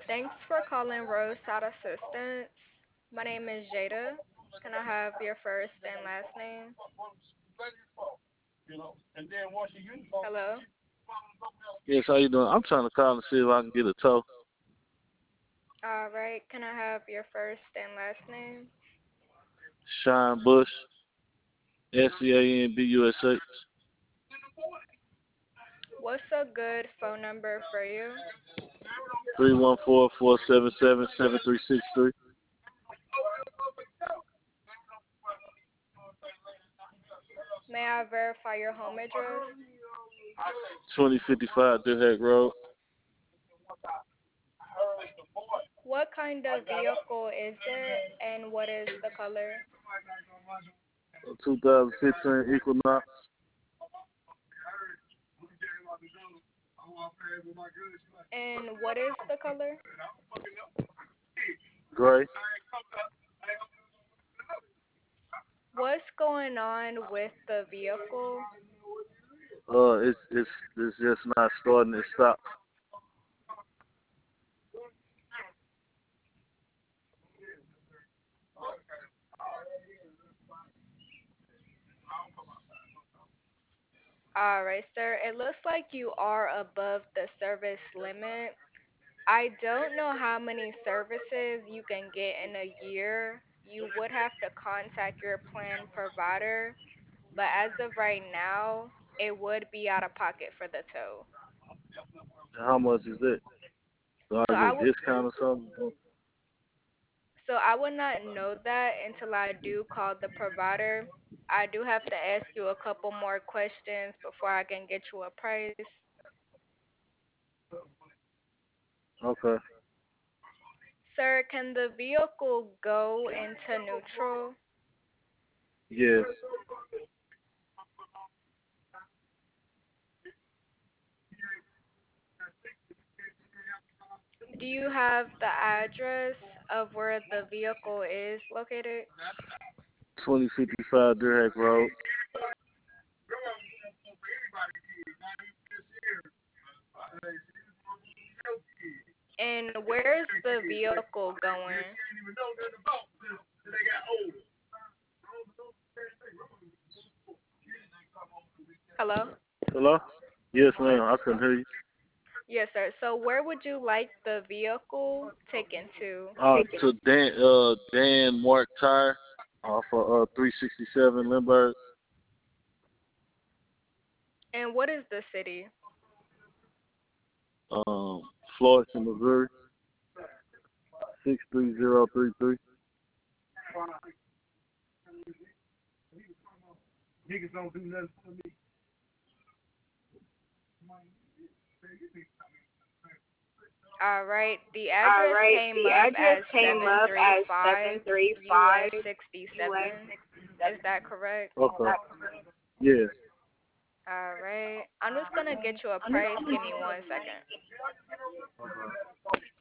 Thanks for calling Roadside Assistance. My name is Jada. Can I have your first and last name? Hello? Yes, how you doing? I'm trying to call and see if I can get a tow. Alright, can I have your first and last name? Shine Bush, SCANBUSH, What's a good phone number for you? 314-477-7363. May I verify your home address? 2055 Dillhack Road. What kind of vehicle is it and what is the color? 2015 Equinox. And what is the color? Gray. What's going on with the vehicle? It's just not starting. It stopped. Alright, sir. It looks like you are above the service limit. I don't know how many services you can get in a year. You would have to contact your plan provider, but as of right now, it would be out of pocket for the tow. How much is that? Do So I I get a would discount or something? I would not know that until I do call the provider. I do have to ask you a couple more questions before I can get you a price. Okay. Sir, can the vehicle go into neutral? Yes. Do you have the address of where the vehicle is located? 2055 Dillhack Road. And where's the vehicle going? Hello? Hello? Yes, ma'am. I couldn't hear you. Yes, sir. So where would you like the vehicle taken to? To Dan Mark Tire off of 367 Lindbergh, And what is the city? Florissant, Missouri, 63033. All right. The address came up as 735 US 67. Is that correct? Okay. Yes. All right. I'm just gonna get you a price. Give me 1 second.